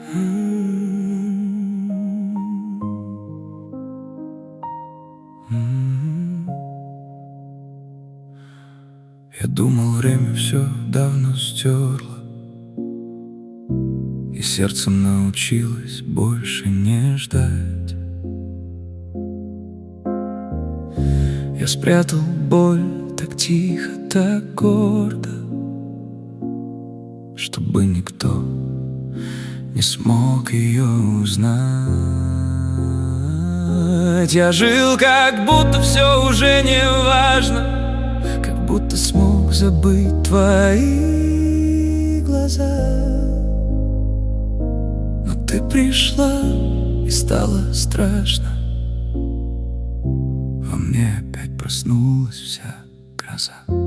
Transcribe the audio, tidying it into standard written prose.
Я думал, время все давно стерло, и сердцем научилось больше не ждать. Я спрятал боль так тихо, так гордо, чтобы никто не смог ее узнать. Я жил, как будто все уже не важно, как будто смог забыть твои глаза. Но ты пришла, и стало страшно. Во мне опять проснулась вся гроза.